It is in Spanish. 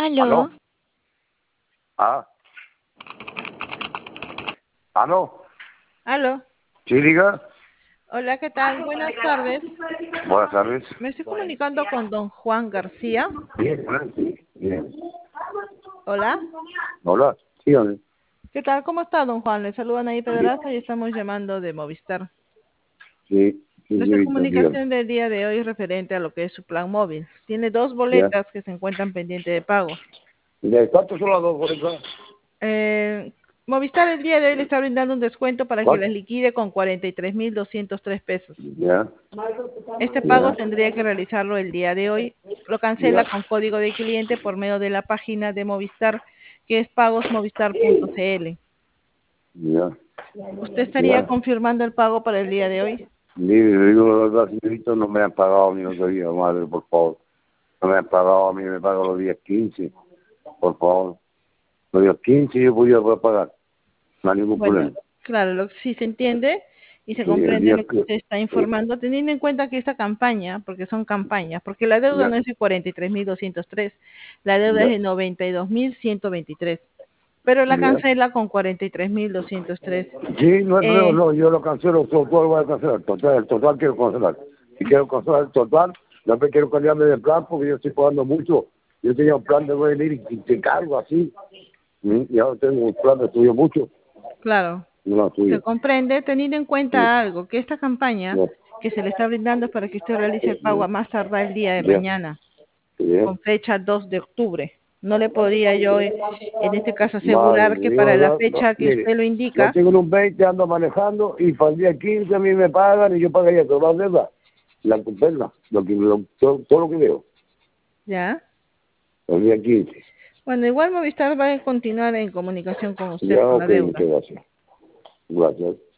¿Aló? ¿Aló? Ah, ¿aló? ¿Aló? Sí, diga. Hola, ¿qué tal? Buenas tardes. Buenas tardes. Me estoy comunicando con don Juan García. Bien, sí, bien. Hola. Hola, sígame. ¿Qué tal? ¿Cómo está, don Juan? Le saludan ahí Pedraza y estamos llamando de Movistar. Sí, Nuestra señorita, dígame. comunicación del día de hoy es referente a lo que es su plan móvil. Tiene dos ¿Ya? boletas que se encuentran pendientes de pago. ¿De cuántos son las dos boletas? Eh, Movistar el día de hoy le está brindando un descuento para que ¿Cuánto? las liquide con 43.203 pesos. Ya, Este pago ya, tendría que realizarlo el día de hoy. Lo cancela ya, con código de cliente por medio de la página de Movistar, que es pagosmovistar.cl. ya, ¿Usted estaría ya. confirmando el pago para el día de hoy? Mire, le digo la verdad, señorita, no me han pagado a mí otro día, madre, por favor. No me han pagado a mí, me pagan los días 15, por favor. Los días 15 yo podía pagar, no hay ningún Bueno, problema. claro, sí se entiende y se Sí, el comprende día lo que que... usted está informando, teniendo en cuenta que esta campaña, porque son campañas, porque la deuda Ya, no es de 43.203, la deuda es ya, de 92.123, pero la ya. cancela con 43.203. Sí, no hay problema, Eh, no, yo lo cancelo, todo lo voy a cancelar, el total quiero cancelar. Si quiero cancelar el total, no me quiero cambiarme de plan porque yo estoy pagando mucho. Yo tenía un plan de venir y te cargo así. Y ahora tengo un plan de estudio mucho, Claro, no lo se estudio. comprende teniendo en Sí, cuenta algo, que esta campaña ya, que se le está brindando es para que usted realice el pago a más tardar el día de ya, mañana, ya. con fecha 2 de octubre. No le podría yo, en este caso, Madre, asegurar le que digo para la la verdad, no, fecha que mire, usted lo yo indica, tengo un 20, ando manejando y para el día 15 a mí me pagan y yo pagaría toda la deuda, la comprenda, todo lo que veo, ¿ya? el día 15. Bueno, igual Movistar va a continuar en comunicación con usted Ya, por la ok, deuda. muchas gracias. Gracias.